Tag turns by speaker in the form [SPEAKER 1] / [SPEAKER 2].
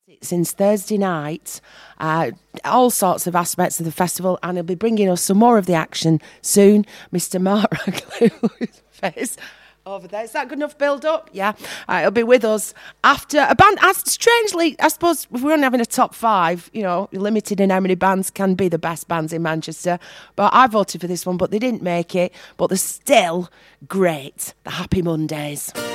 [SPEAKER 1] Since Thursday night, all sorts of aspects of the festival, and he'll be bringing us some more of the action soon. Mr. Mark Radcliffe, face over there. Is that good enough build up? Yeah. He'll be with us after a band. Strangely, I suppose if we're only having a top five, limited in how many bands can be the best bands in Manchester. But I voted for this one, but they didn't make it. But they're still great. The Happy Mondays.